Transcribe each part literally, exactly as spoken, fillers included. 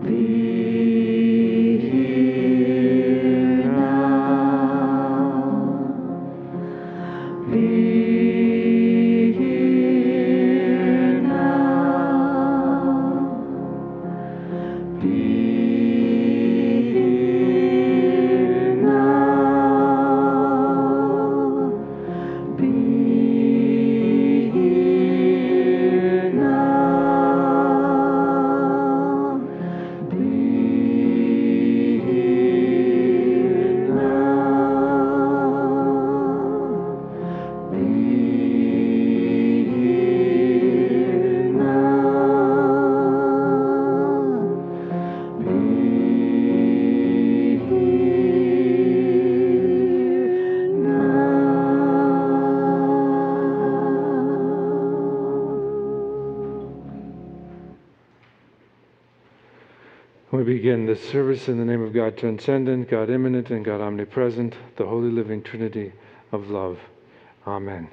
We begin this service in the name of God transcendent, God immanent, and God omnipresent, the Holy Living Trinity of love. Amen.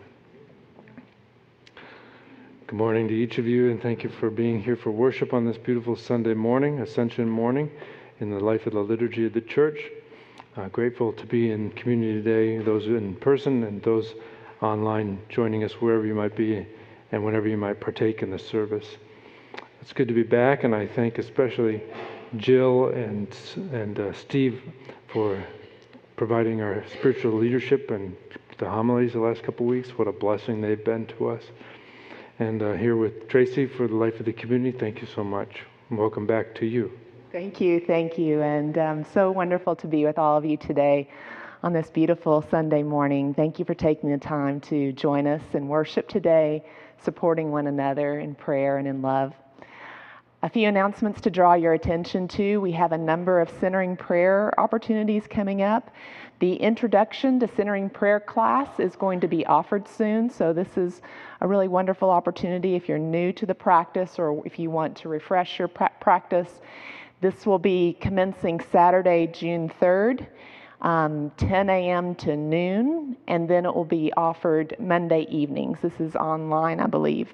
Good morning to each of you, and thank you for being here for worship on this beautiful Sunday morning, Ascension morning, in the life of the liturgy of the church. Uh, grateful to be in community today, those in person and those online joining us wherever you might be and whenever you might partake in the service. It's good to be back, and I thank especially Jill and and uh, Steve for providing our spiritual leadership and the homilies the last couple of weeks. What a blessing they've been to us. And uh, here with Tracy for the life of the community, thank you so much. And welcome back to you. Thank you, thank you. And um, so wonderful to be with all of you today on this beautiful Sunday morning. Thank you for taking the time to join us in worship today, supporting one another in prayer and in love. A few announcements to draw your attention to. We have a number of centering prayer opportunities coming up. The Introduction to Centering Prayer class is going to be offered soon, so this is a really wonderful opportunity if you're new to the practice or if you want to refresh your pra- practice. This will be commencing Saturday, June third, um, ten a.m. to noon, and then it will be offered Monday evenings. This is online, I believe.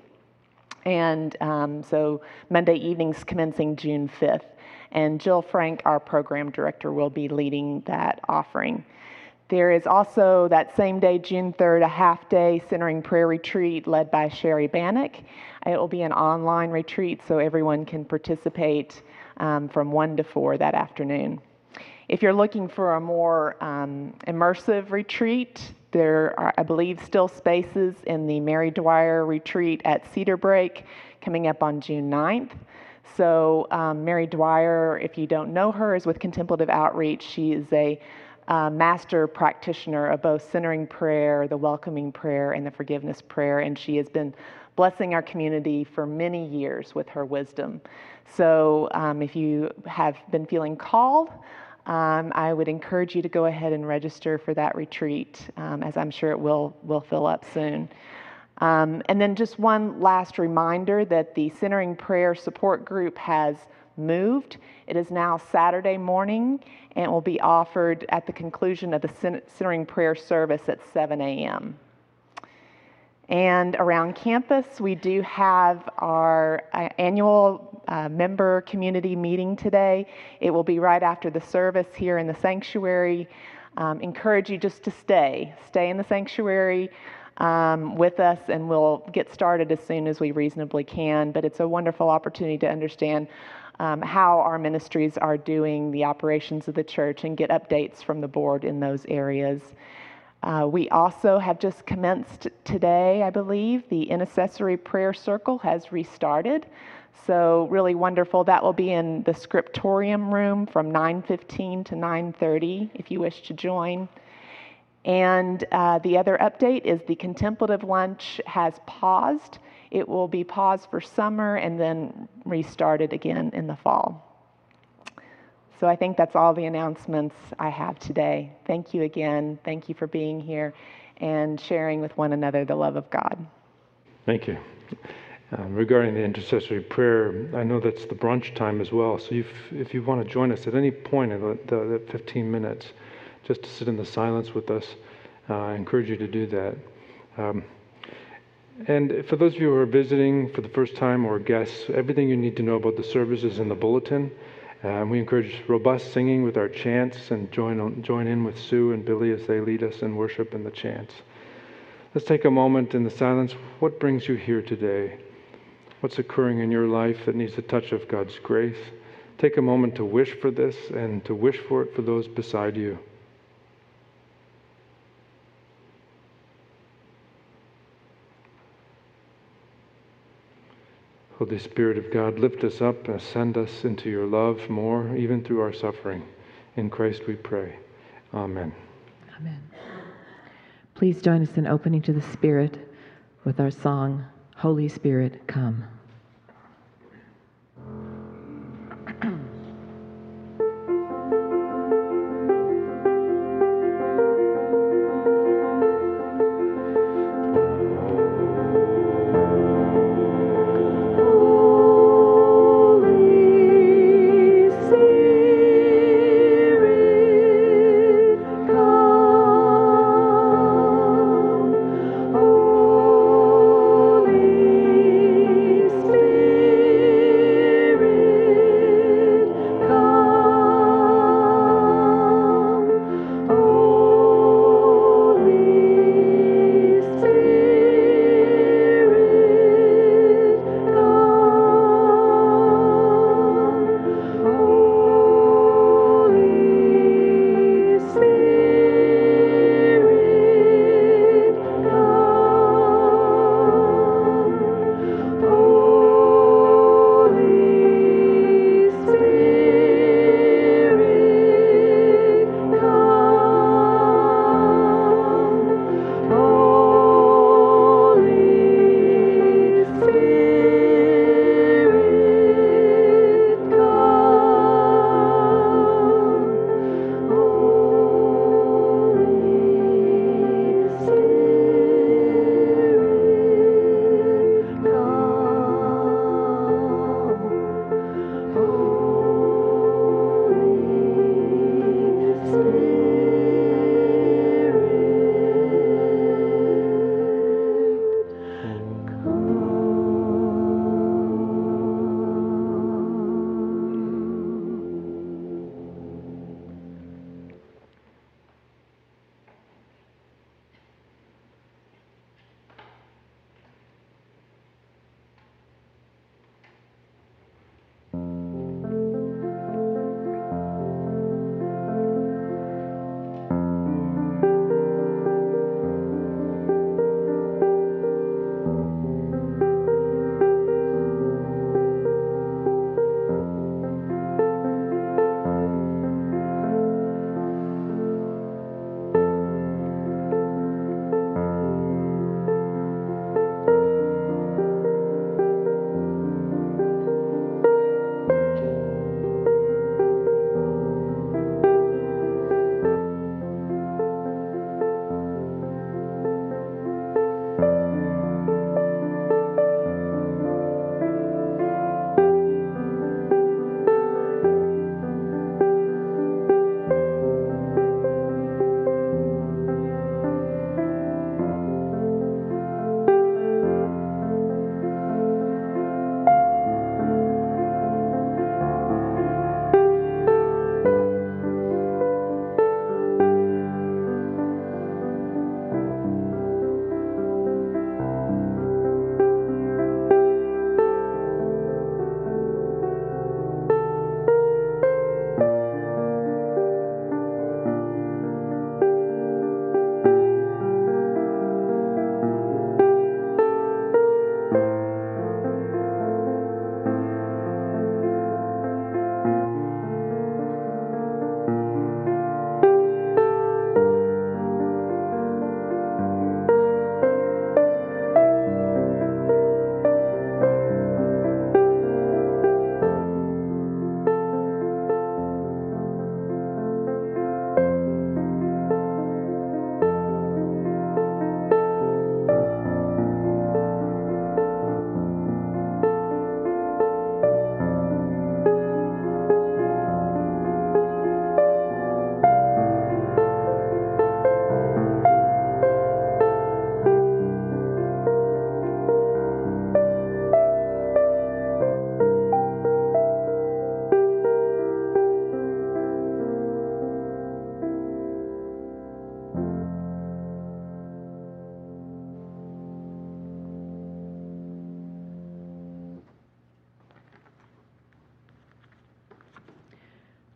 And um, so Monday evenings commencing June fifth. And Jill Frank, our program director, will be leading that offering. There is also that same day, June third, a half-day centering prayer retreat led by Sherry Bannock. It will be an online retreat so everyone can participate um, from one to four that afternoon. If you're looking for a more um, immersive retreat, there are, I believe, still spaces in the Mary Dwyer retreat at Cedar Break coming up on June ninth. So um, Mary Dwyer, if you don't know her, is with Contemplative Outreach. She is a uh, master practitioner of both centering prayer, the welcoming prayer, and the forgiveness prayer, and she has been blessing our community for many years with her wisdom. So um, if you have been feeling called, Um, I would encourage you to go ahead and register for that retreat, um, as I'm sure it will will fill up soon. Um, and then just one last reminder that the Centering Prayer Support Group has moved. It is now Saturday morning and will be offered at the conclusion of the Centering Prayer service at seven a.m. And around campus, we do have our uh, annual uh, member community meeting today. It will be right after the service here in the sanctuary. Um, encourage you just to stay. Stay in the sanctuary um, with us, and we'll get started as soon as we reasonably can. But it's a wonderful opportunity to understand um, how our ministries are doing the operations of the church and get updates from the board in those areas. Uh, we also have just commenced today, I believe. The Intercessory Prayer Circle has restarted. So really wonderful. That will be in the scriptorium room from nine fifteen to nine thirty if you wish to join. And uh, the other update is the contemplative lunch has paused. It will be paused for summer and then restarted again in the fall. So I think that's all the announcements I have today. Thank you again. Thank you for being here and sharing with one another the love of God. Thank you. Um, regarding the intercessory prayer, I know that's the brunch time as well. So if, if you want to join us at any point in the, the, the fifteen minutes, just to sit in the silence with us, uh, I encourage you to do that. Um, and for those of you who are visiting for the first time or guests, everything you need to know about the service is in the bulletin. Uh, we encourage robust singing with our chants and join, on, join in with Sue and Billy as they lead us in worship and the chants. Let's take a moment in the silence. What brings you here today? What's occurring in your life that needs a touch of God's grace? Take a moment to wish for this and to wish for it for those beside you. Holy Spirit of God, lift us up and ascend us into your love more, even through our suffering. In Christ we pray. Amen. Amen. Please join us in opening to the Spirit with our song, Holy Spirit, Come. Holy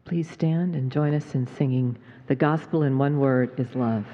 Please stand and join us in singing "The Gospel in One Word is Love."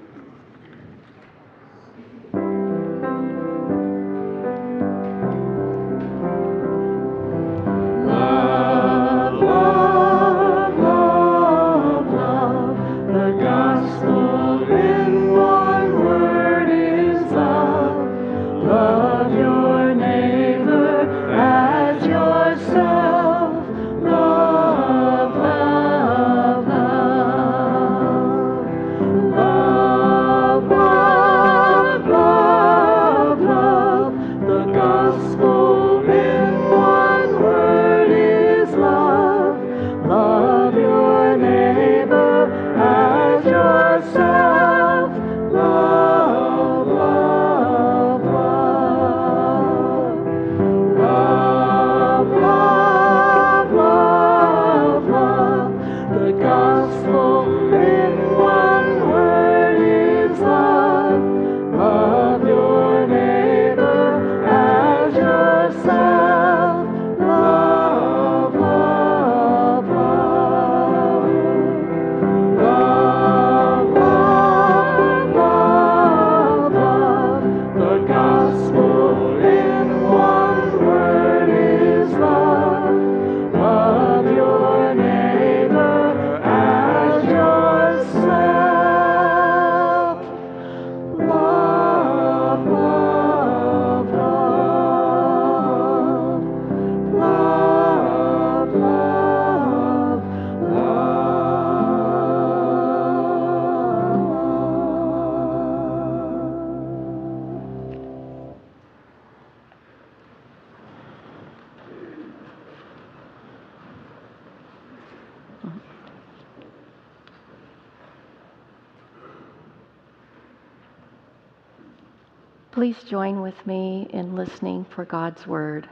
Please join with me in listening for God's word.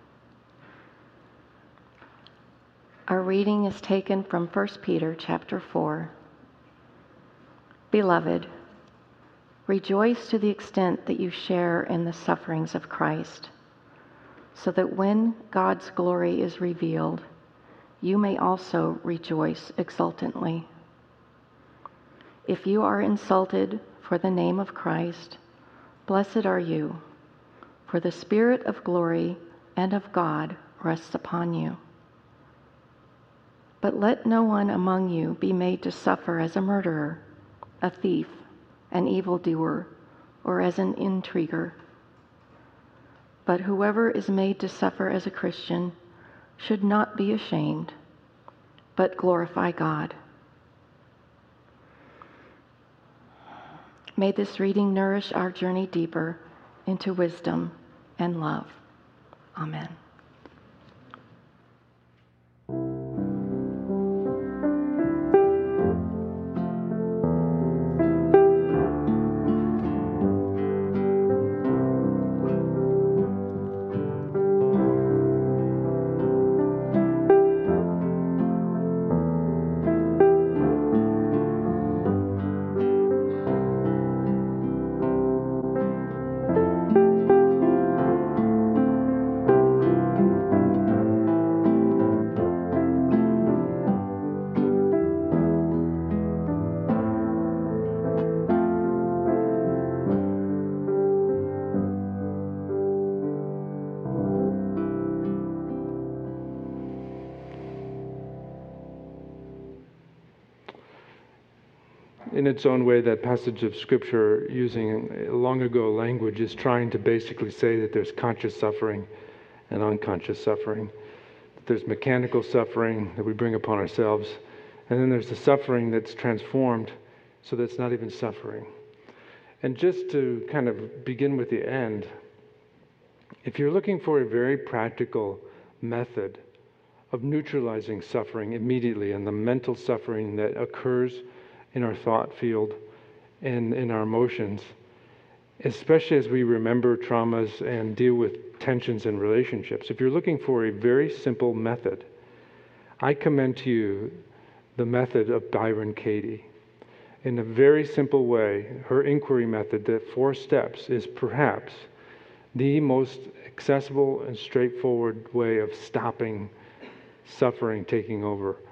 Our reading is taken from First Peter chapter four. Beloved, rejoice to the extent that you share in the sufferings of Christ, so that when God's glory is revealed, you may also rejoice exultantly. If you are insulted for the name of Christ, blessed are you, for the Spirit of glory and of God rests upon you. But let no one among you be made to suffer as a murderer, a thief, an evildoer, or as an intriguer. But whoever is made to suffer as a Christian should not be ashamed, but glorify God. May this reading nourish our journey deeper into wisdom and love. Amen. In its own way, that passage of Scripture, using long ago language, is trying to basically say that there's conscious suffering and unconscious suffering. That there's mechanical suffering that we bring upon ourselves, and then there's the suffering that's transformed so that's not even suffering. And just to kind of begin with the end, if you're looking for a very practical method of neutralizing suffering immediately and the mental suffering that occurs in our thought field and in our emotions, especially as we remember traumas and deal with tensions in relationships. If you're looking for a very simple method, I commend to you the method of Byron Katie. In a very simple way, her inquiry method, the four steps, is perhaps the most accessible and straightforward way of stopping suffering taking over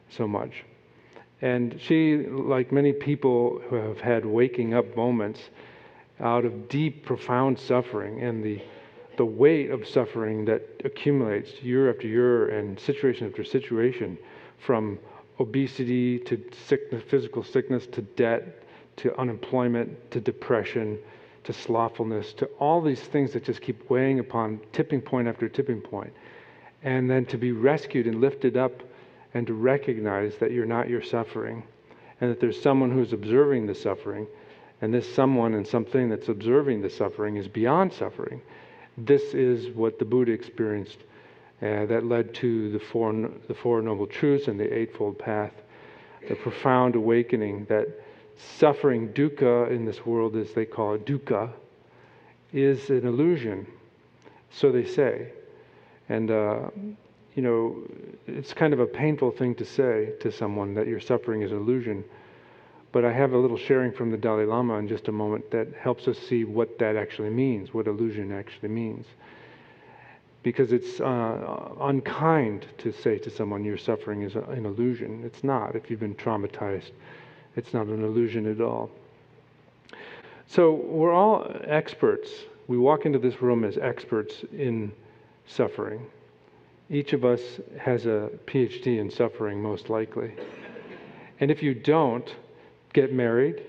so much. And she, like many people who have had waking up moments out of deep, profound suffering and the the weight of suffering that accumulates year after year and situation after situation, from obesity to sickness, physical sickness, to debt, to unemployment, to depression, to slothfulness, to all these things that just keep weighing upon tipping point after tipping point. And then to be rescued and lifted up and to recognize that you're not your suffering and that there's someone who's observing the suffering, and this someone and something that's observing the suffering is beyond suffering. This is what the Buddha experienced uh, that led to the four, the four Noble Truths and the Eightfold Path, the profound awakening that suffering, dukkha in this world, as they call it, dukkha, is an illusion. So they say. And, uh, you know, it's kind of a painful thing to say to someone that your suffering is an illusion. But I have a little sharing from the Dalai Lama in just a moment that helps us see what that actually means, what illusion actually means. Because it's uh, unkind to say to someone your suffering is an illusion. It's not. If you've been traumatized, it's not an illusion at all. So we're all experts. We walk into this room as experts in suffering. Each of us has a P H D in suffering, most likely. And if you don't, get married.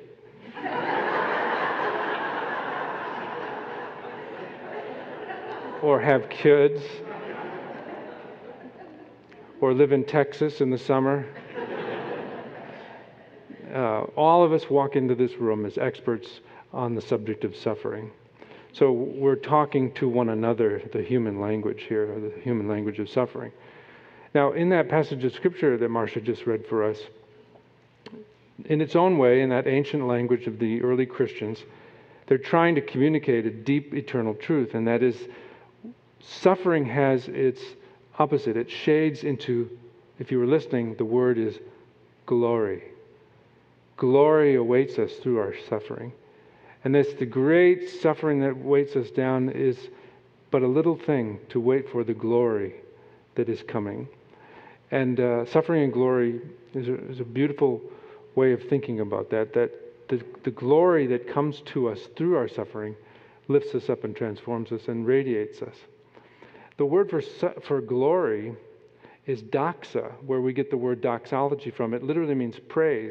Or have kids. Or live in Texas in the summer. Uh, all of us walk into this room as experts on the subject of suffering. So we're talking to one another, the human language here, the human language of suffering. Now, in that passage of Scripture that Marcia just read for us, in its own way, in that ancient language of the early Christians, they're trying to communicate a deep eternal truth, and that is suffering has its opposite. It shades into, if you were listening, the word is glory. Glory awaits us through our suffering. And this, the great suffering that weights us down is but a little thing to wait for the glory that is coming. And uh, suffering and glory is a, is a beautiful way of thinking about that, that the, the glory that comes to us through our suffering lifts us up and transforms us and radiates us. The word for for glory is doxa, where we get the word doxology from. It literally means praise.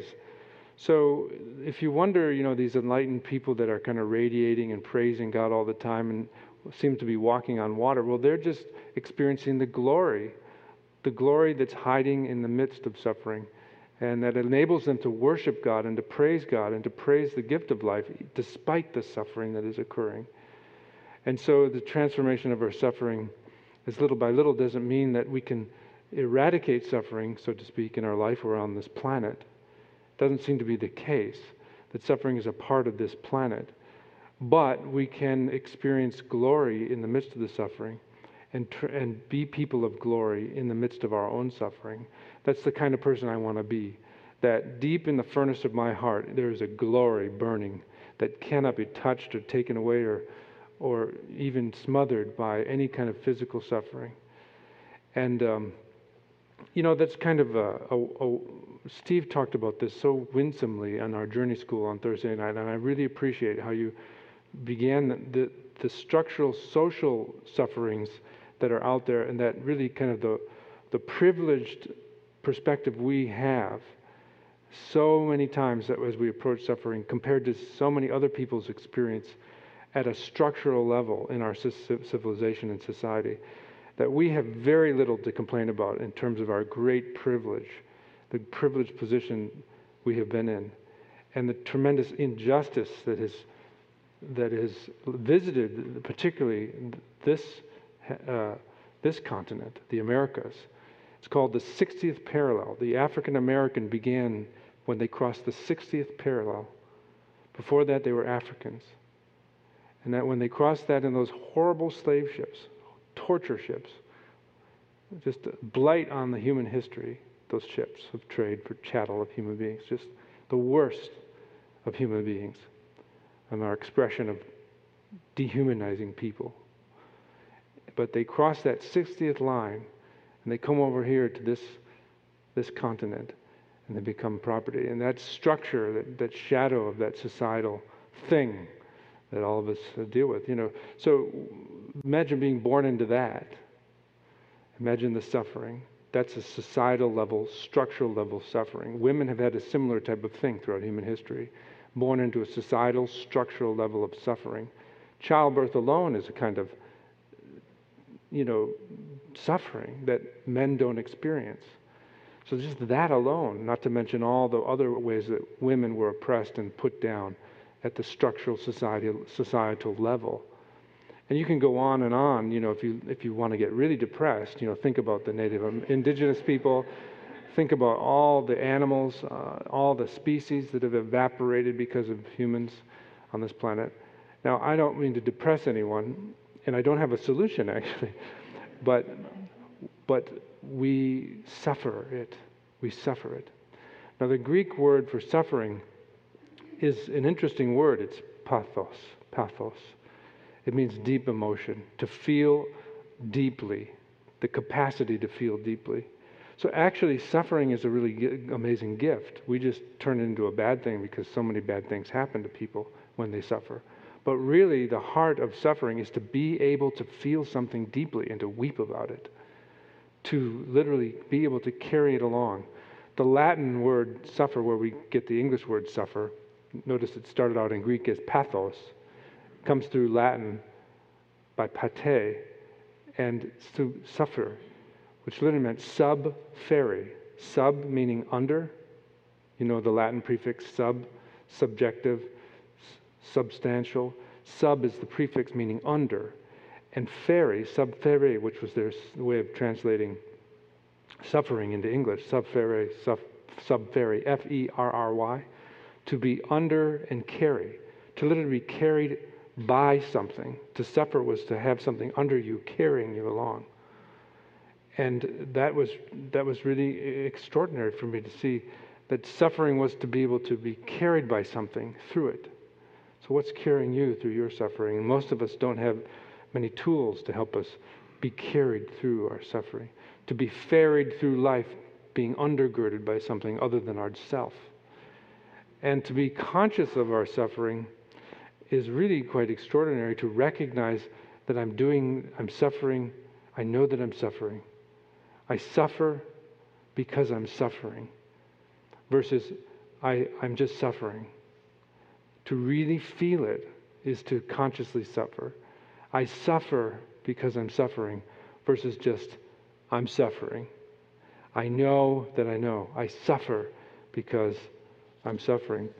So if you wonder, you know, these enlightened people that are kind of radiating and praising God all the time and seem to be walking on water, well, they're just experiencing the glory, the glory that's hiding in the midst of suffering, and that enables them to worship God and to praise God and to praise the gift of life despite the suffering that is occurring. And so the transformation of our suffering is little by little doesn't mean that we can eradicate suffering, so to speak, in our life or on this planet. It doesn't seem to be the case that suffering is a part of this planet. But we can experience glory in the midst of the suffering and tr- and be people of glory in the midst of our own suffering. That's the kind of person I want to be. That deep in the furnace of my heart, there is a glory burning that cannot be touched or taken away or or even smothered by any kind of physical suffering. And, um, you know, that's kind of a, a, a... Steve talked about this so winsomely on our journey school on Thursday night, and I really appreciate how you began the, the, the structural social sufferings that are out there, and that really kind of the, the privileged perspective we have so many times that as we approach suffering compared to so many other people's experience at a structural level in our civilization and society, that we have very little to complain about in terms of our great privilege, the privileged position we have been in, and the tremendous injustice that has that has visited particularly this uh, this continent, the Americas. It's called the sixtieth parallel. The African American began when they crossed the sixtieth parallel. Before that, they were Africans. And that when they crossed that in those horrible slave ships, torture ships, just a blight on the human history, those ships of trade for chattel of human beings, just the worst of human beings, and our expression of dehumanizing people. But they cross that sixtieth line, and they come over here to this, this continent, and they become property. And that structure, that, that shadow of that societal thing that all of us uh, deal with, you know. So imagine being born into that. Imagine the suffering. That's a societal level, structural level suffering. Women have had a similar type of thing throughout human history, born into a societal, structural level of suffering. Childbirth alone is a kind of, you know, suffering that men don't experience. So just that alone, not to mention all the other ways that women were oppressed and put down at the structural society, societal level. And you can go on and on, you know, if you if you want to get really depressed, you know, think about the native indigenous people, think about all the animals, uh, all the species that have evaporated because of humans on this planet. Now, I don't mean to depress anyone, and I don't have a solution actually, but but we suffer it. We suffer it. Now, the Greek word for suffering is an interesting word. It's pathos. Pathos. It means deep emotion, to feel deeply, the capacity to feel deeply. So actually, suffering is a really g- amazing gift. We just turn it into a bad thing because so many bad things happen to people when they suffer. But really, the heart of suffering is to be able to feel something deeply and to weep about it, to literally be able to carry it along. The Latin word suffer, where we get the English word suffer, notice it started out in Greek as pathos, comes through Latin by pate, and to suffer, which literally meant sub-fere. Sub meaning under, you know the Latin prefix sub, subjective, s- substantial. Sub is the prefix meaning under. And fere, sub-fere, which was their way of translating suffering into English, sub-fere, sub, sub-fere, F E R R Y, to be under and carry, to literally be carried by something. To suffer was to have something under you, carrying you along. And that was that was really extraordinary for me to see that suffering was to be able to be carried by something through it. So what's carrying you through your suffering? And most of us don't have many tools to help us be carried through our suffering, to be ferried through life being undergirded by something other than ourself. And to be conscious of our suffering is really quite extraordinary, to recognize that I'm doing, I'm suffering, I know that I'm suffering. I suffer because I'm suffering, versus I, I'm just suffering. To really feel it is to consciously suffer. I suffer because I'm suffering, versus just I'm suffering. I know that I know. I suffer because I'm suffering.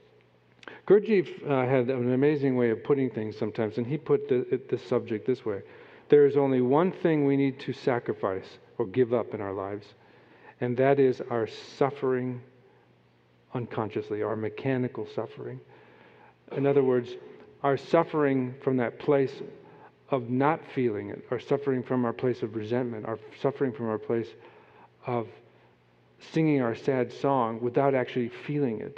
Gurdjieff uh, had an amazing way of putting things sometimes, and he put the, this subject this way. There is only one thing we need to sacrifice or give up in our lives, and that is our suffering unconsciously, our mechanical suffering. In other words, our suffering from that place of not feeling it, our suffering from our place of resentment, our suffering from our place of singing our sad song without actually feeling it.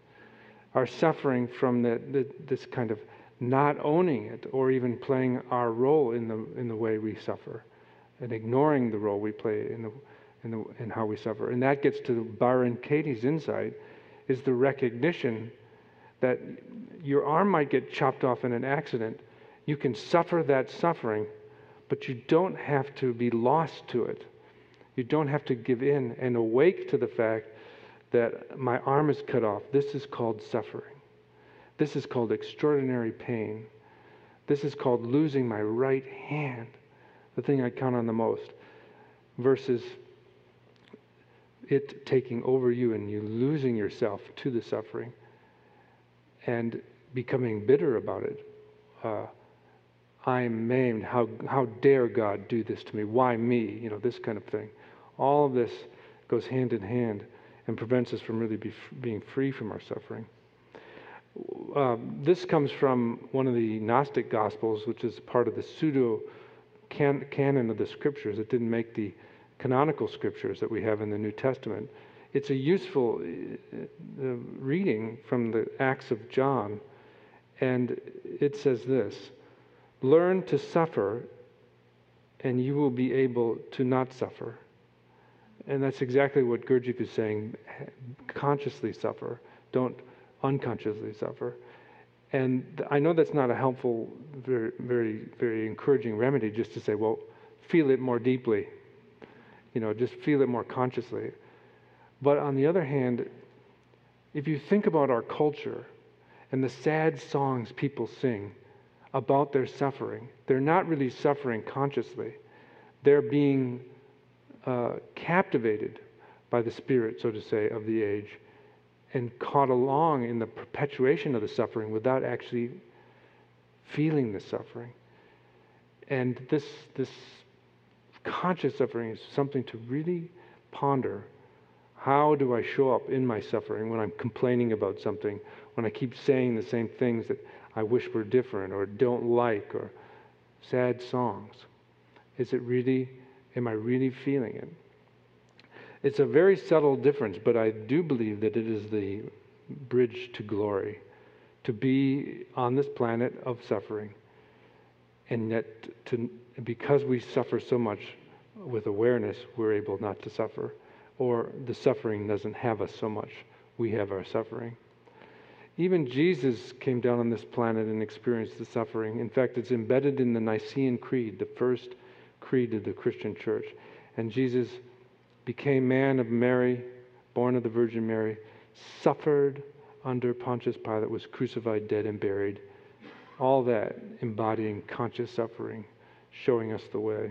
Our suffering from the, the, this kind of not owning it, or even playing our role in the in the way we suffer, and ignoring the role we play in the in the in how we suffer. And that gets to Byron Katie's insight, is the recognition that your arm might get chopped off in an accident. You can suffer that suffering, but you don't have to be lost to it. You don't have to give in and awake to the fact that my arm is cut off. This is called suffering. This is called extraordinary pain. This is called losing my right hand, the thing I count on the most, versus it taking over you and you losing yourself to the suffering and becoming bitter about it. Uh, I am maimed. How how dare God do this to me? Why me? You know, this kind of thing. All of this goes hand in hand and prevents us from really be, being free from our suffering. Uh, this comes from one of the Gnostic Gospels, which is part of the pseudo can, canon of the Scriptures. It didn't make the canonical Scriptures that we have in the New Testament. It's a useful uh, reading from the Acts of John, and it says this: learn to suffer, and you will be able to not suffer. and that's exactly what Gurdjieff is saying. Consciously suffer. Don't unconsciously suffer. And I know that's not a helpful, very, very, very encouraging remedy just to say, well, feel it more deeply. You know, just feel it more consciously. But on the other hand, if you think about our culture and the sad songs people sing about their suffering, they're not really suffering consciously. They're being uh, captivated by the spirit, so to say, of the age, and caught along in the perpetuation of the suffering without actually feeling the suffering. And this this conscious suffering is something to really ponder. How do I show up in my suffering when I'm complaining about something, when I keep saying the same things that I wish were different or don't like, or sad songs? Is it really, am I really feeling it? It's a very subtle difference, but I do believe that it is the bridge to glory, to be on this planet of suffering, and yet to, because we suffer so much with awareness, we're able not to suffer, or the suffering doesn't have us so much, we have our suffering. Even Jesus came down on this planet and experienced the suffering. In fact, it's embedded in the Nicene Creed, the first creed of the Christian church. And Jesus became man of Mary, born of the Virgin Mary, suffered under Pontius Pilate, was crucified, dead, and buried. All that embodying conscious suffering, showing us the way.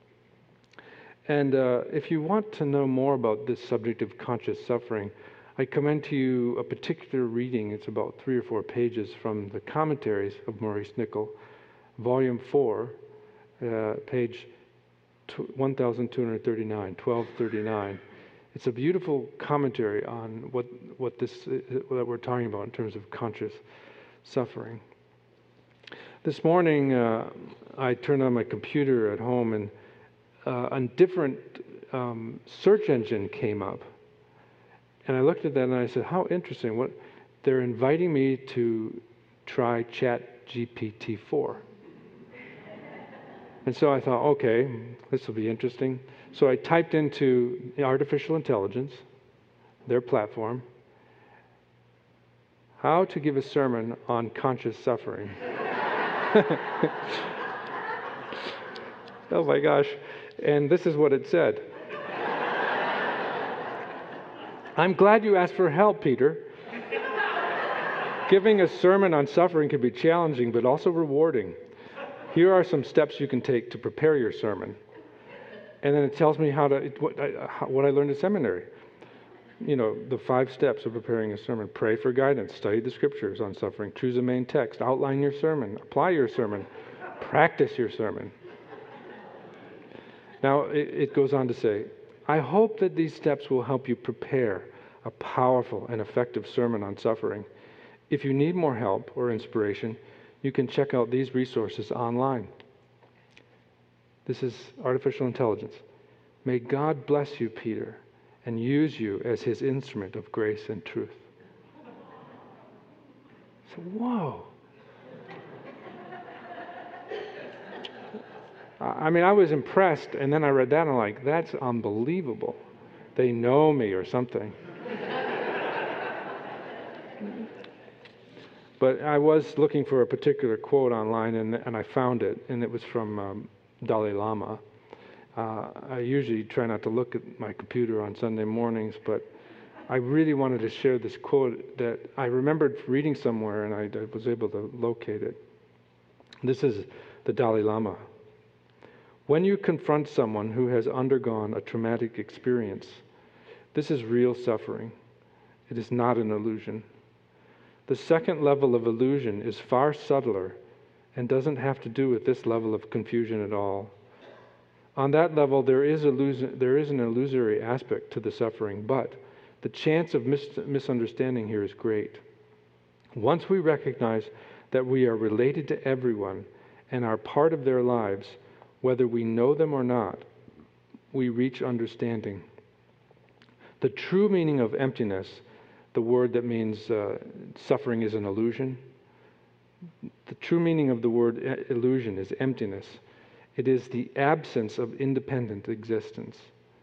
And uh, if you want to know more about this subject of conscious suffering, I commend to you a particular reading. It's about three or four pages from the commentaries of Maurice Nicoll, volume four, uh, page twelve thirty-nine, twelve thirty-nine. It's a beautiful commentary on what what this uh, that we're talking about in terms of conscious suffering. This morning, uh, I turned on my computer at home, and uh, a different um, search engine came up. And I looked at that and I said, how interesting. What they're inviting me to try Chat G P T four. And so I thought, okay, this will be interesting. So I typed into artificial intelligence, their platform, how to give a sermon on conscious suffering. Oh my gosh. And this is what it said. I'm glad you asked for help, Peter. Giving a sermon on suffering can be challenging, but also rewarding. Here are some steps you can take to prepare your sermon. And then it tells me how to, it, what, I, how, what I learned in seminary. You know, the five steps of preparing a sermon. Pray for guidance. Study the scriptures on suffering. Choose a main text. Outline your sermon. Apply your sermon. Practice your sermon. Now, it, it goes on to say, I hope that these steps will help you prepare a powerful and effective sermon on suffering. If you need more help or inspiration, you can check out these resources online. This is artificial intelligence. May God bless you, Peter, and use you as his instrument of grace and truth. So, whoa. I mean, I was impressed, and then I read that, and I'm like, that's unbelievable. They know me or something. But I was looking for a particular quote online, and, and I found it, and it was from um, Dalai Lama. Uh, I usually try not to look at my computer on Sunday mornings, but I really wanted to share this quote that I remembered reading somewhere, and I, I was able to locate it. This is the Dalai Lama. When you confront someone who has undergone a traumatic experience, this is real suffering. It is not an illusion. The second level of illusion is far subtler and doesn't have to do with this level of confusion at all. On that level, there is, illusion, there is an illusory aspect to the suffering, but the chance of mis- misunderstanding here is great. Once we recognize that we are related to everyone and are part of their lives, whether we know them or not, we reach understanding. The true meaning of emptiness, the word that means uh, suffering is an illusion, the true meaning of the word illusion is emptiness. It is the absence of independent existence.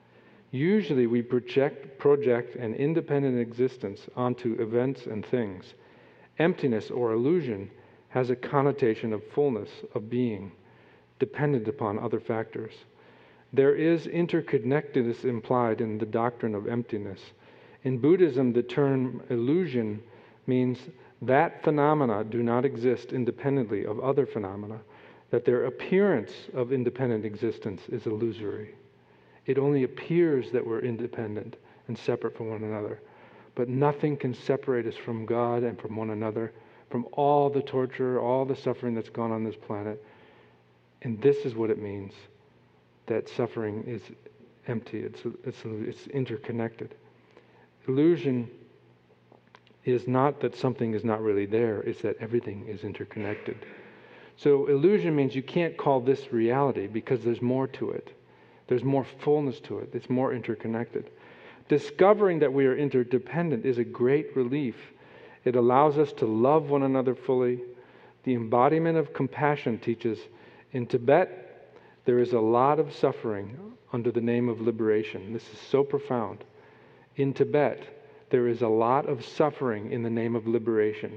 Usually we project, project an independent existence onto events and things. Emptiness or illusion has a connotation of fullness, of being, dependent upon other factors. There is interconnectedness implied in the doctrine of emptiness. In Buddhism, the term illusion means that phenomena do not exist independently of other phenomena, that their appearance of independent existence is illusory. It only appears that we're independent and separate from one another, but nothing can separate us from God and from one another, from all the torture, all the suffering that's gone on this planet. And this is what it means, that suffering is empty, it's, it's, it's interconnected. Illusion is not that something is not really there, it's that everything is interconnected. So illusion means you can't call this reality because there's more to it. There's more fullness to it. It's more interconnected. Discovering that we are interdependent is a great relief. It allows us to love one another fully. The embodiment of compassion teaches, in Tibet, there is a lot of suffering under the name of liberation. This is so profound. In Tibet, there is a lot of suffering in the name of liberation.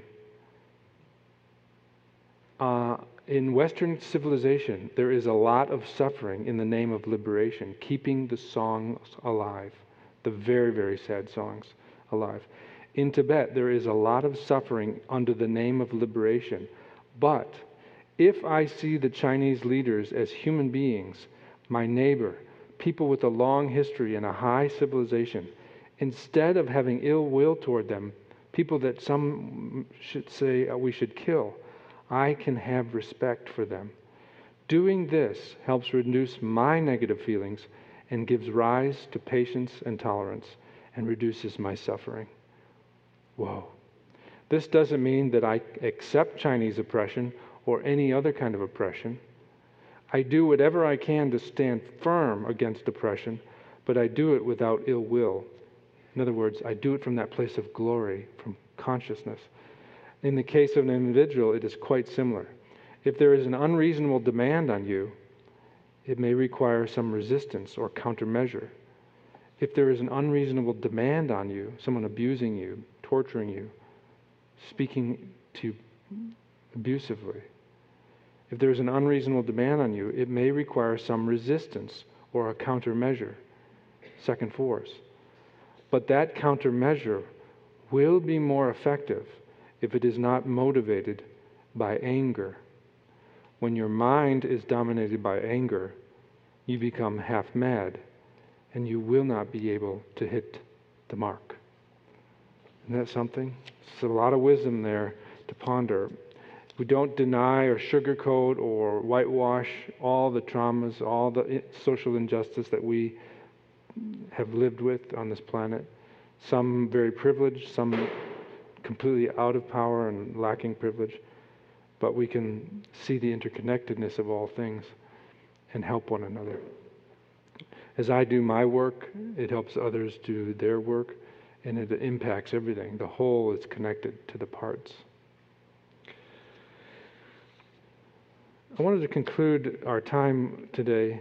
Uh, in Western civilization, there is a lot of suffering in the name of liberation, keeping the songs alive, the very, very sad songs alive. In Tibet, there is a lot of suffering under the name of liberation. But if I see the Chinese leaders as human beings, my neighbor, people with a long history and a high civilization, instead of having ill will toward them, people that some should say we should kill, I can have respect for them. Doing this helps reduce my negative feelings and gives rise to patience and tolerance and reduces my suffering. Whoa. This doesn't mean that I accept Chinese oppression or any other kind of oppression. I do whatever I can to stand firm against oppression, but I do it without ill will. In other words, I do it from that place of glory, from consciousness. In the case of an individual, it is quite similar. If there is an unreasonable demand on you, it may require some resistance or countermeasure. If there is an unreasonable demand on you, someone abusing you, torturing you, speaking to you abusively, if there is an unreasonable demand on you, it may require some resistance or a countermeasure, second force. But that countermeasure will be more effective if it is not motivated by anger. When your mind is dominated by anger, you become half mad, and you will not be able to hit the mark. Isn't that something? There's a lot of wisdom there to ponder. We don't deny or sugarcoat or whitewash all the traumas, all the social injustice that we have lived with on this planet. Some very privileged, some completely out of power and lacking privilege. But we can see the interconnectedness of all things and help one another. As I do my work, it helps others do their work, and it impacts everything. The whole is connected to the parts. I wanted to conclude our time today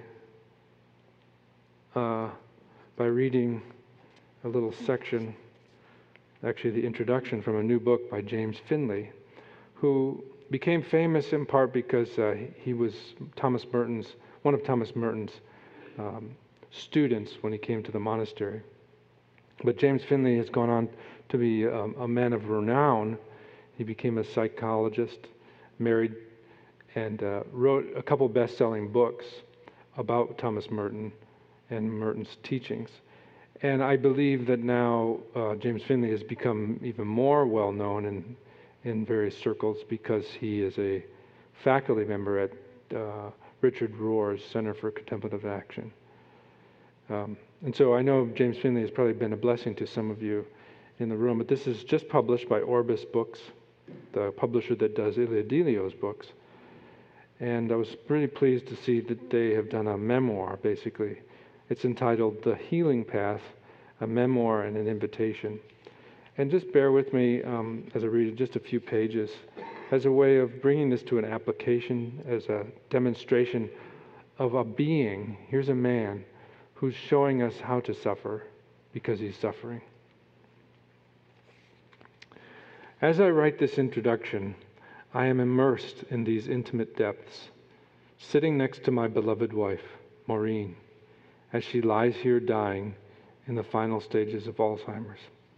uh, by reading a little section, actually the introduction from a new book by James Finley, who became famous in part because uh, he was Thomas Merton's, one of Thomas Merton's um, students when he came to the monastery. But James Finley has gone on to be um, a man of renown. He became a psychologist, married, and uh, wrote a couple best-selling books about Thomas Merton and Merton's teachings. And I believe that now uh, James Finley has become even more well-known in, in various circles because he is a faculty member at uh, Richard Rohr's Center for Contemplative Action. Um, and so I know James Finley has probably been a blessing to some of you in the room, but this is just published by Orbis Books, the publisher that does Ilia Delio's books. And I was really pleased to see that they have done a memoir, basically. It's entitled The Healing Path, a memoir and an invitation. And just bear with me um, as I read just a few pages as a way of bringing this to an application, as a demonstration of a being. Here's a man who's showing us how to suffer because he's suffering. As I write this introduction, I am immersed in these intimate depths, sitting next to my beloved wife, Maureen, as she lies here dying in the final stages of Alzheimer's.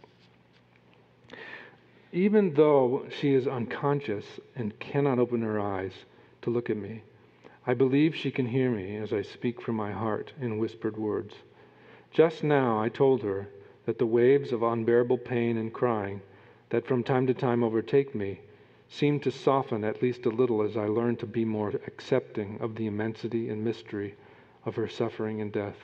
Even though she is unconscious and cannot open her eyes to look at me, I believe she can hear me as I speak from my heart in whispered words. Just now I told her that the waves of unbearable pain and crying that from time to time overtake me seemed to soften at least a little as I learned to be more accepting of the immensity and mystery of her suffering and death.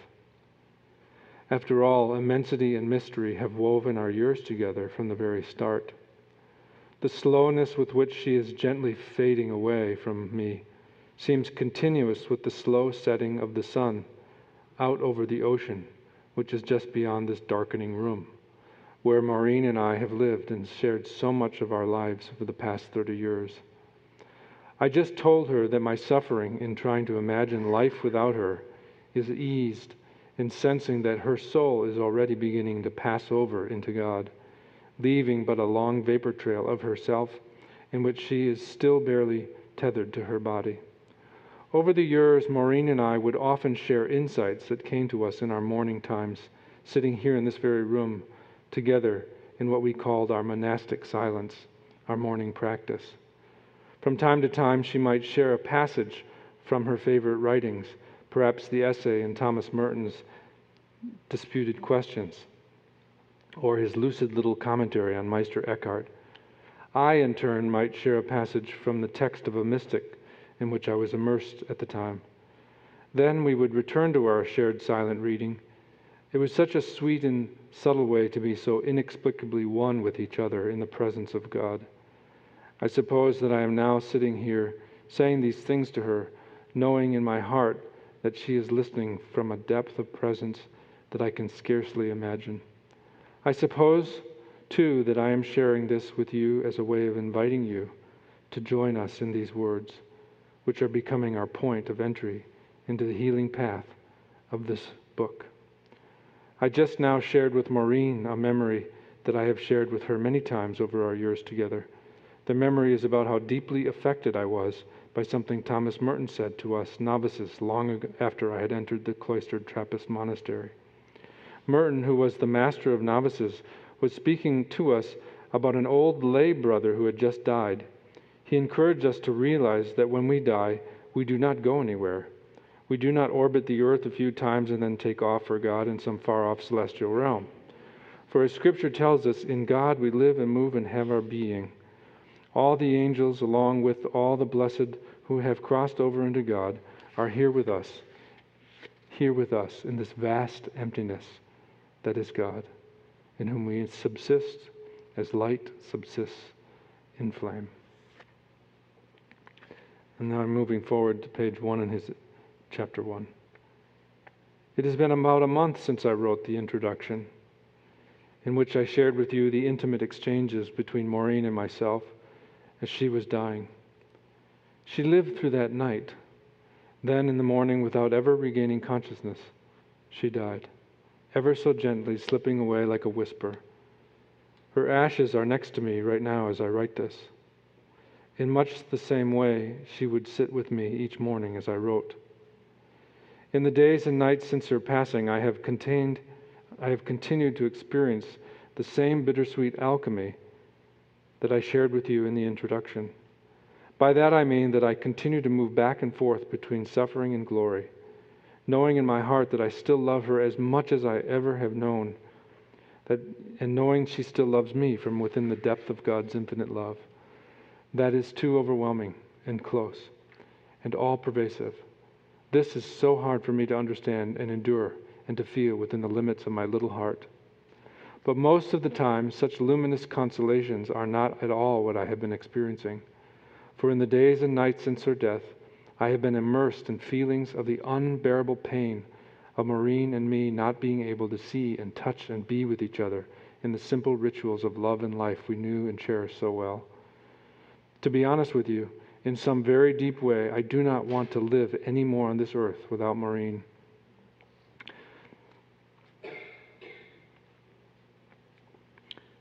After all, immensity and mystery have woven our years together from the very start. The slowness with which she is gently fading away from me seems continuous with the slow setting of the sun out over the ocean, which is just beyond this darkening room, where Maureen and I have lived and shared so much of our lives for the past thirty years. I just told her that my suffering in trying to imagine life without her is eased in sensing that her soul is already beginning to pass over into God, leaving but a long vapor trail of herself in which she is still barely tethered to her body. Over the years, Maureen and I would often share insights that came to us in our morning times, sitting here in this very room, together in what we called our monastic silence, our morning practice. From time to time, she might share a passage from her favorite writings, perhaps the essay in Thomas Merton's Disputed Questions, or his lucid little commentary on Meister Eckhart. I, in turn, might share a passage from the text of a mystic in which I was immersed at the time. Then we would return to our shared silent reading. It was such a sweet and subtle way to be so inexplicably one with each other in the presence of God. I suppose that I am now sitting here saying these things to her, knowing in my heart that she is listening from a depth of presence that I can scarcely imagine. I suppose, too, that I am sharing this with you as a way of inviting you to join us in these words, which are becoming our point of entry into the healing path of this book. I just now shared with Maureen a memory that I have shared with her many times over our years together. The memory is about how deeply affected I was by something Thomas Merton said to us novices long after I had entered the cloistered Trappist monastery. Merton, who was the master of novices, was speaking to us about an old lay brother who had just died. He encouraged us to realize that when we die, we do not go anywhere. We do not orbit the earth a few times and then take off for God in some far-off celestial realm. For as Scripture tells us, in God we live and move and have our being. All the angels, along with all the blessed who have crossed over into God, are here with us, here with us in this vast emptiness that is God, in whom we subsist as light subsists in flame. And now I'm moving forward to page one in his chapter one. It has been about a month since I wrote the introduction, in which I shared with you the intimate exchanges between Maureen and myself as she was dying. She lived through that night. Then in the morning, without ever regaining consciousness, she died, ever so gently slipping away like a whisper. Her ashes are next to me right now as I write this. In much the same way, she would sit with me each morning as I wrote. In the days and nights since her passing, I have contained, I have continued to experience the same bittersweet alchemy that I shared with you in the introduction. By that I mean that I continue to move back and forth between suffering and glory, knowing in my heart that I still love her as much as I ever have known, that, and knowing she still loves me from within the depth of God's infinite love. That is too overwhelming and close and all-pervasive. This is so hard for me to understand and endure and to feel within the limits of my little heart. But most of the time, such luminous consolations are not at all what I have been experiencing. For in the days and nights since her death, I have been immersed in feelings of the unbearable pain of Maureen and me not being able to see and touch and be with each other in the simple rituals of love and life we knew and cherished so well. To be honest with you, in some very deep way, I do not want to live any more on this earth without Maureen.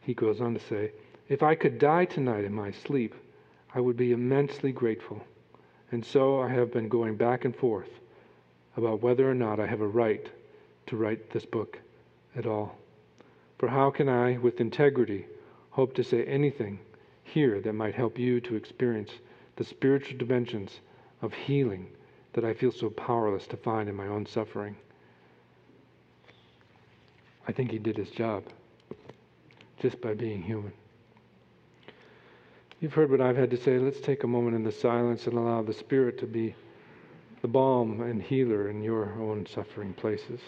he goes on to say, if I could die tonight in my sleep, I would be immensely grateful. And so I have been going back and forth about whether or not I have a right to write this book at all. For how can I, with integrity, hope to say anything here that might help you to experience the spiritual dimensions of healing that I feel so powerless to find in my own suffering? I think he did his job just by being human. You've heard what I've had to say. Let's take a moment in the silence and allow the Spirit to be the balm and healer in your own suffering places.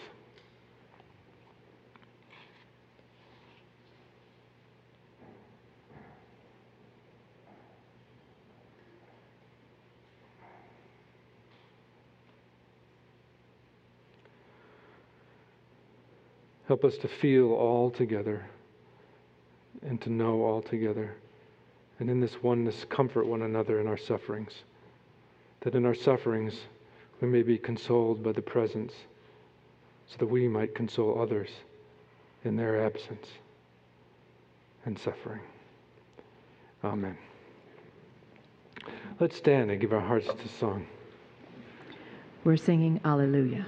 Help us to feel all together and to know all together. And in this oneness, comfort one another in our sufferings. That in our sufferings, we may be consoled by the presence, so that we might console others in their absence and suffering. Amen. Let's stand and give our hearts to song. We're singing Alleluia.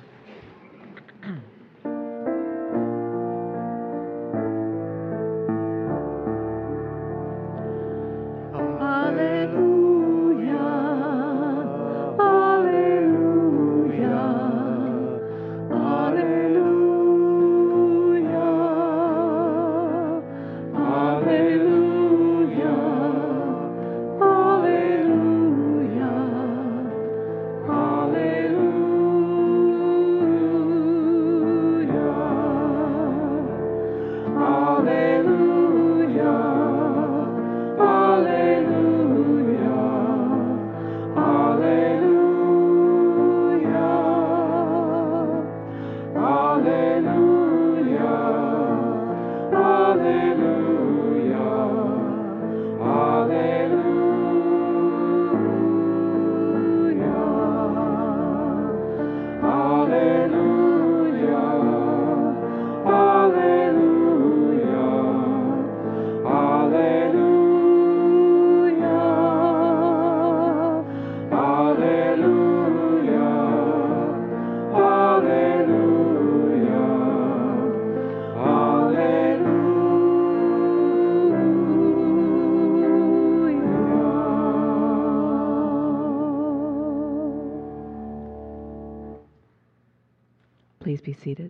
Please be seated.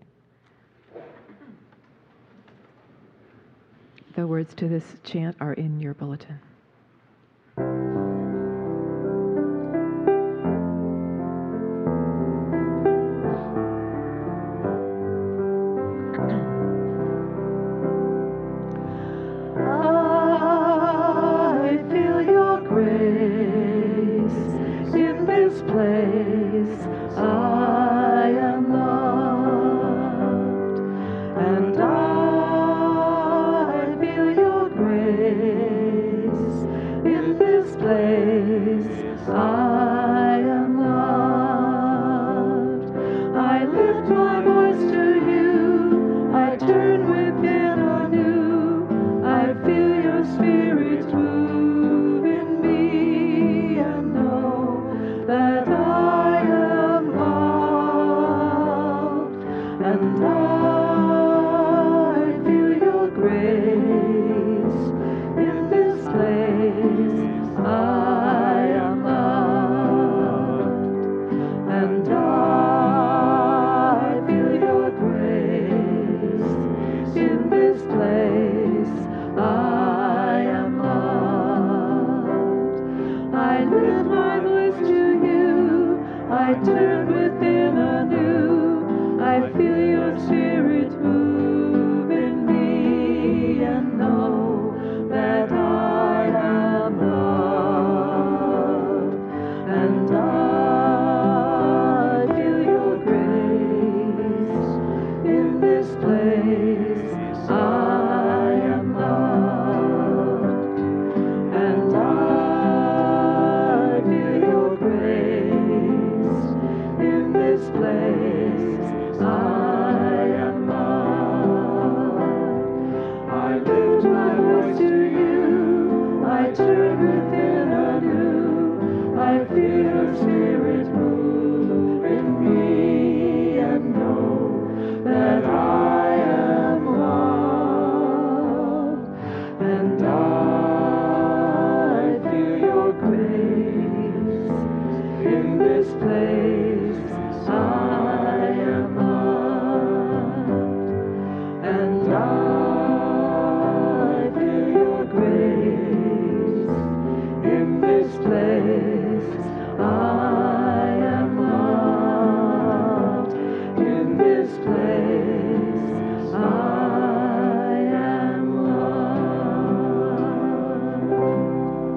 The words to this chant are in your bulletin. I feel your grace in this place. I am loved, and I feel your grace feel your spirit move in me and know that I am loved, and I feel your grace in this place. I am loved, and I feel your grace in this place. I am loved in this place. I am loved.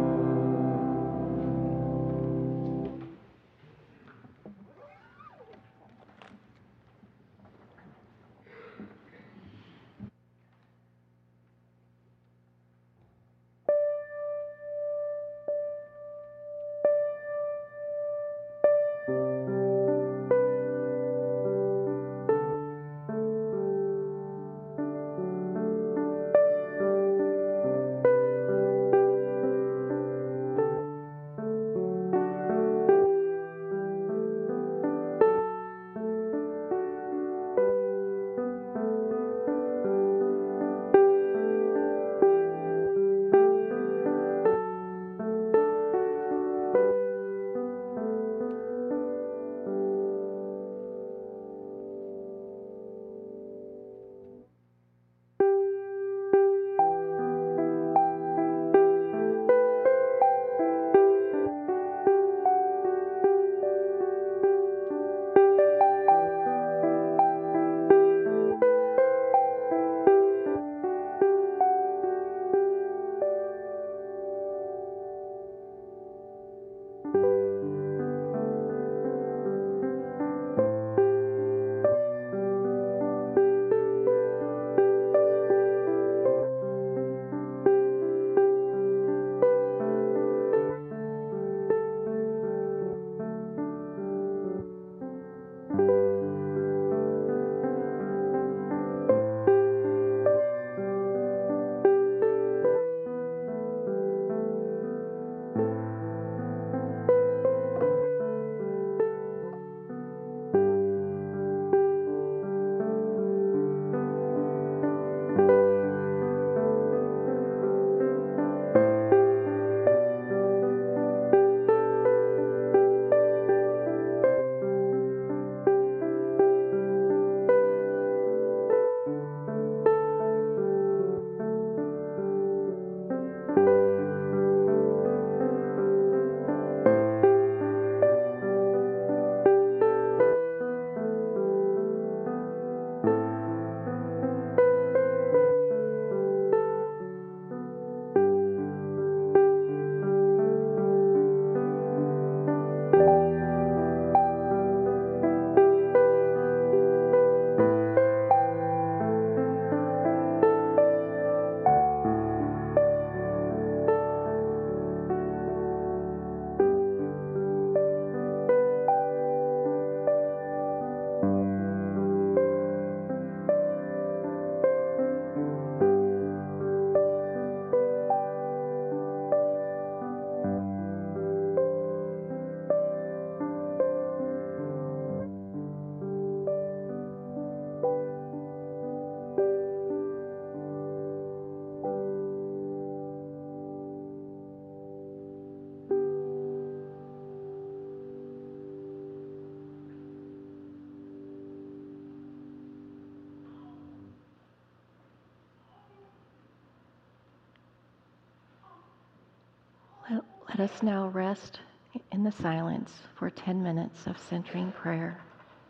Let, let us now rest in the silence for ten minutes of centering prayer.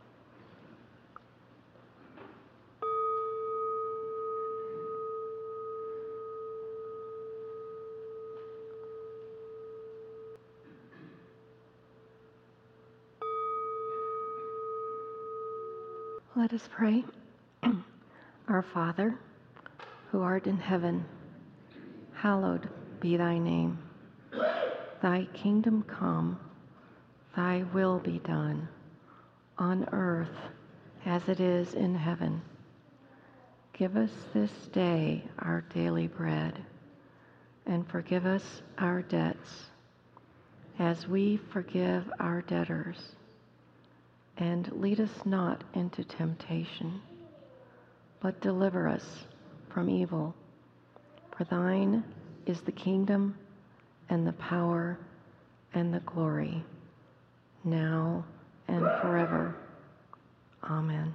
Let us pray. Our Father, who art in heaven, hallowed be thy name. Thy kingdom come, thy will be done, on earth as it is in heaven. Give us this day our daily bread, and forgive us our debts, as we forgive our debtors. And lead us not into temptation, but deliver us from evil. For thine is the kingdom and the power and the glory, now and forever. Amen.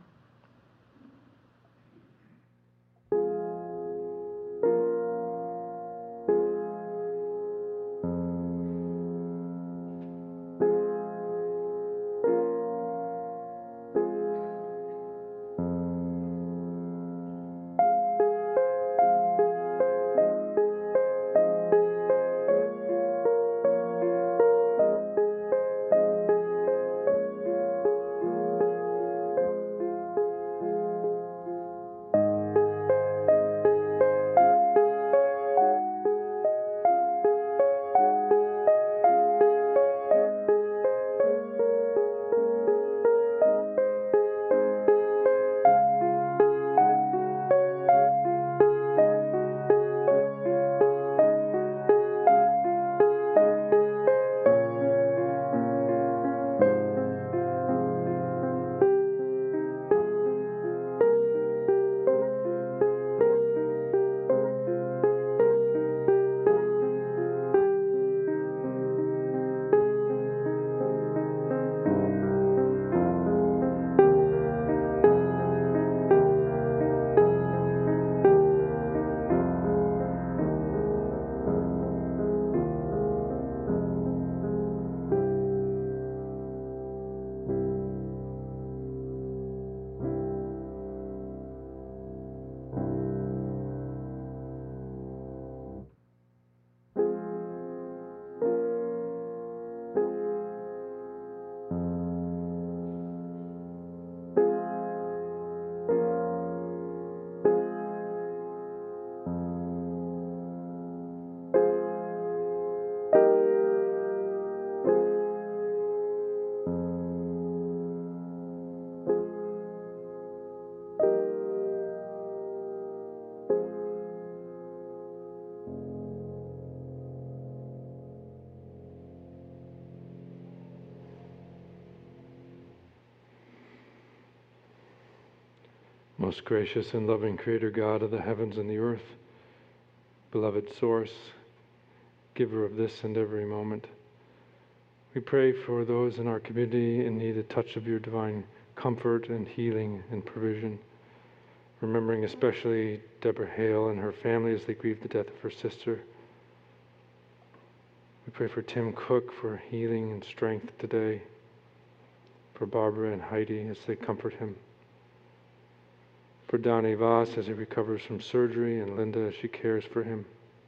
Most gracious and loving Creator God of the heavens and the earth, beloved Source, giver of this and every moment, we pray for those in our community in need of touch of your divine comfort and healing and provision, remembering especially Deborah Hale and her family as they grieve the death of her sister. We pray for Tim Cook for healing and strength today, for Barbara and Heidi as they comfort him, for Donnie Voss as he recovers from surgery, and Linda as she cares for him,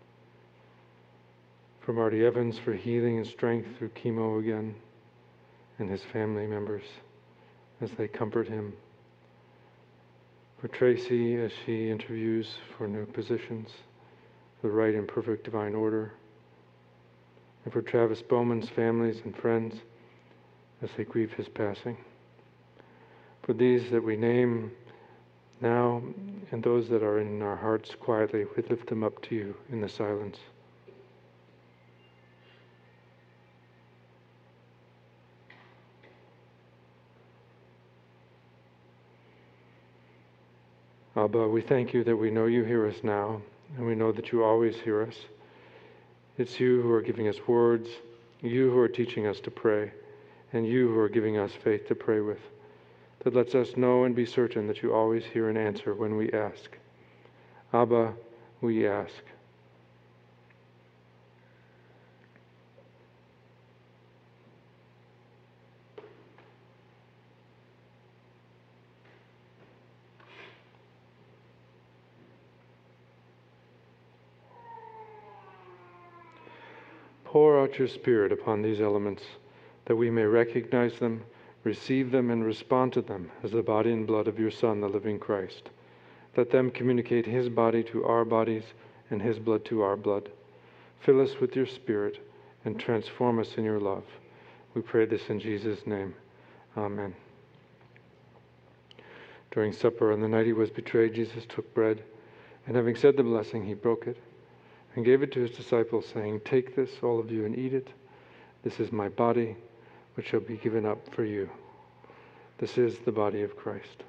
for Marty Evans for healing and strength through chemo again, and his family members as they comfort him, for Tracy as she interviews for new positions, the right and perfect divine order, and for Travis Bowman's families and friends as they grieve his passing. For these that we name now, and those that are in our hearts quietly, we lift them up to you in the silence. Abba, we thank you that we know you hear us now, and we know that you always hear us. It's you who are giving us words, you who are teaching us to pray, and you who are giving us faith to pray with, that lets us know and be certain that you always hear and answer when we ask. Abba, we ask. Pour out your Spirit upon these elements, that we may recognize them, receive them, and respond to them as the body and blood of your Son, the living Christ. Let them communicate his body to our bodies and his blood to our blood. Fill us with your Spirit and transform us in your love. We pray this in Jesus' name. Amen. During supper on the night he was betrayed, Jesus took bread, and having said the blessing, he broke it and gave it to his disciples, saying, "Take this, all of you, and eat it. This is my body, which shall be given up for you. This is the body of Christ.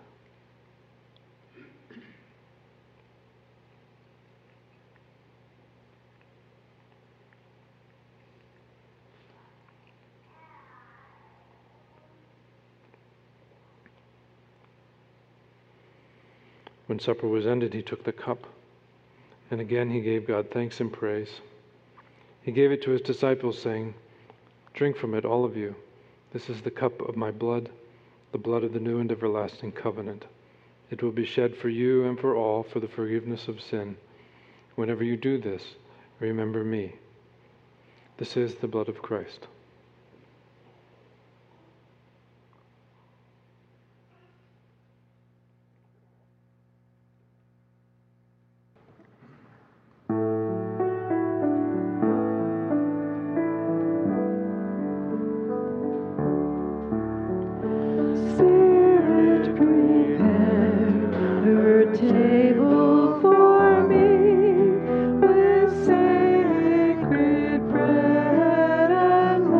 When supper was ended, he took the cup, and again he gave God thanks and praise. He gave it to his disciples, saying, "Drink from it, all of you. This is the cup of my blood, the blood of the new and everlasting covenant. It will be shed for you and for all for the forgiveness of sin. Whenever you do this, remember me." This is the blood of Christ. Spirit, prepare a table for me with sacred bread and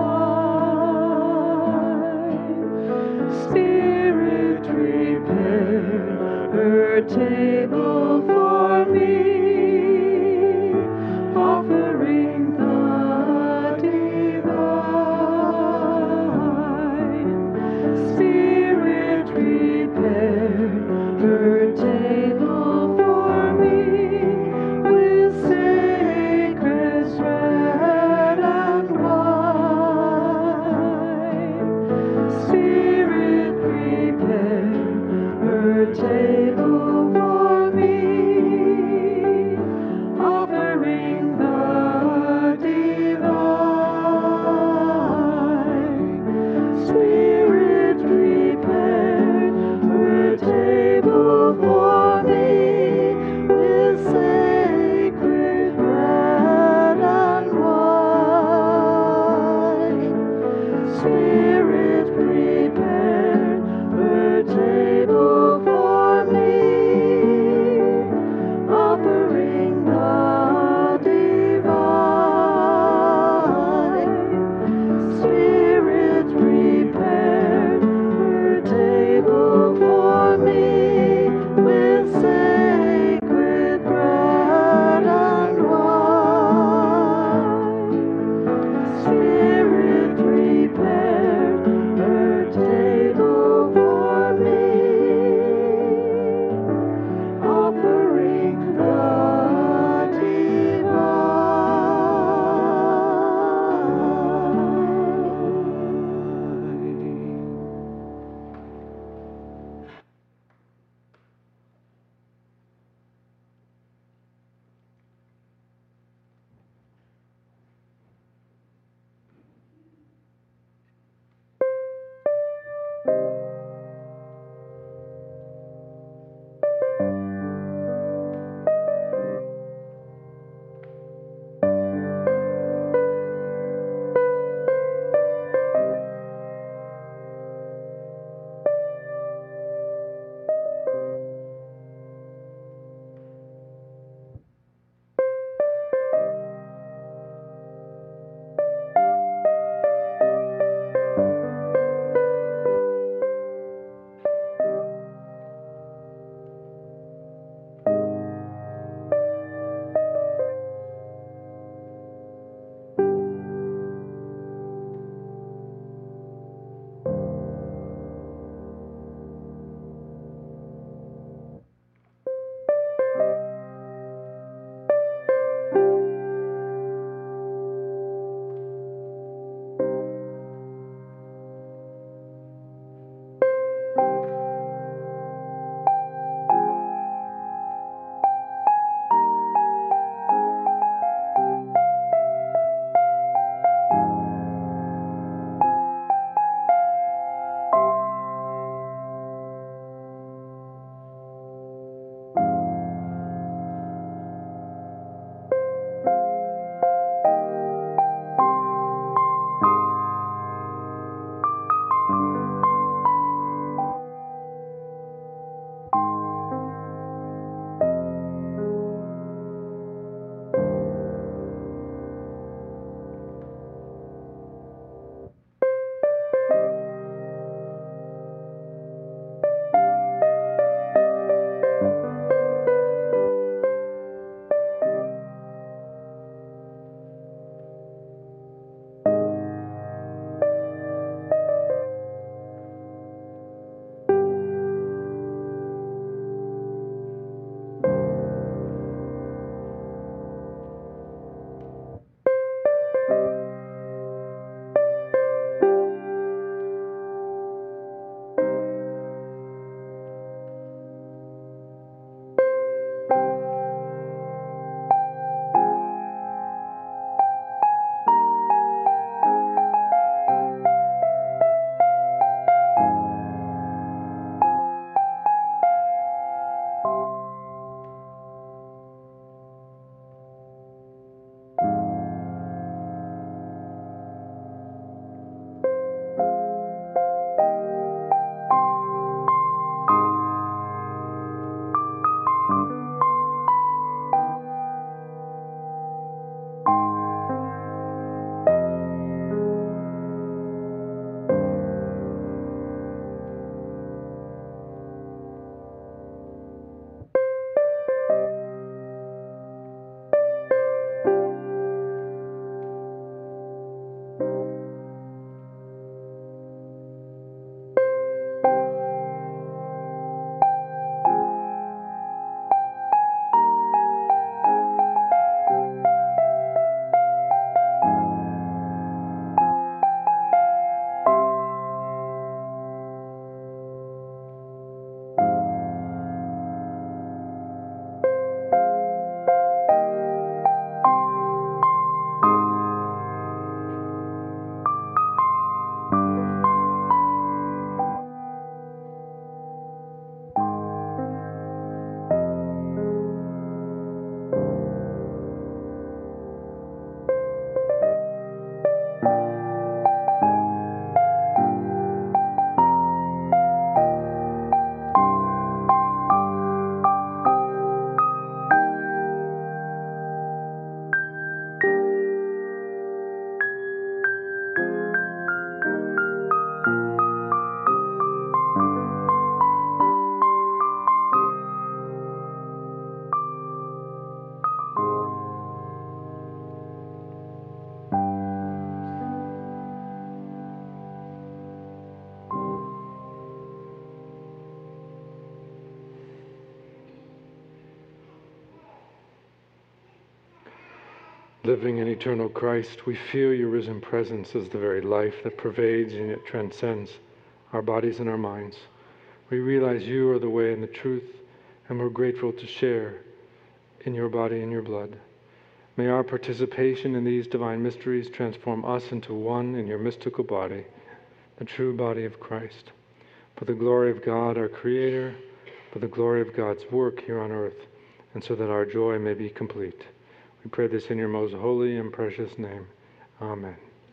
Living and eternal Christ, we feel your risen presence as the very life that pervades and yet transcends our bodies and our minds. We realize you are the way and the truth, and we're grateful to share in your body and your blood. May our participation in these divine mysteries transform us into one in your mystical body, the true body of Christ, for the glory of God, our Creator, for the glory of God's work here on earth, and so that our joy may be complete. We pray this in your most holy and precious name. Amen.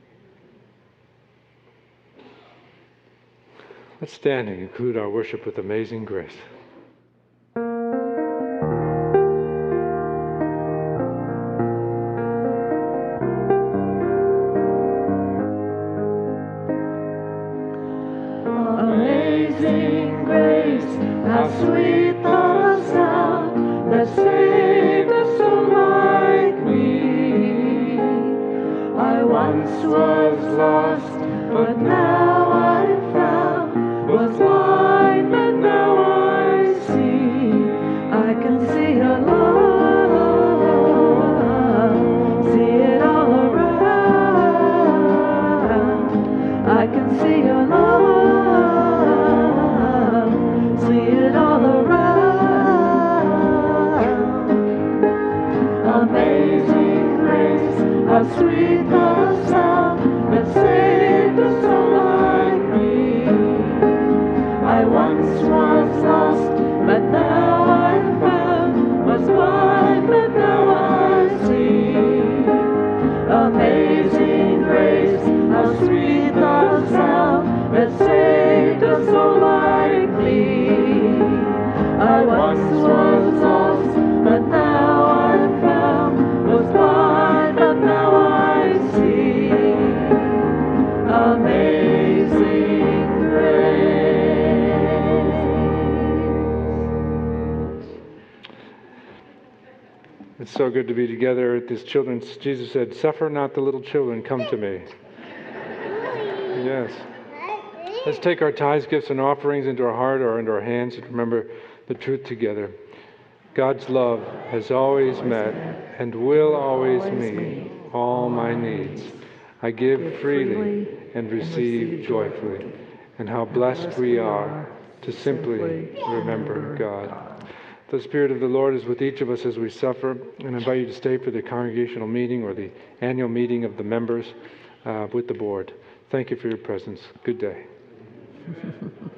Let's stand and conclude our worship with Amazing Grace. Amazing grace, how sweet the sound that saved a soul like me. I once was lost, but now I'm found, was blind, but now I see. I can see your love, see it all around. I can see your love, see it all around. Amazing grace, how sweet the sound that saved a soul like me. I once was lost, but now I'm found, was blind, but now I see. Amazing grace, how sweet the sound that saved a soul like me. I once was lost, but now I'm found, was blind, but now I see. Amazing grace. It's so good to be together at this children's. Jesus said, "Suffer not the little children, come to me." Yes. Let's take our tithes, gifts, and offerings into our heart or into our hands and remember the truth together. God's love has always met and will always meet all my needs. I give freely and receive joyfully. And how blessed we are to simply remember God. The Spirit of the Lord is with each of us as we suffer, and I invite you to stay for the congregational meeting or the annual meeting of the members uh, with the board. Thank you for your presence. Good day.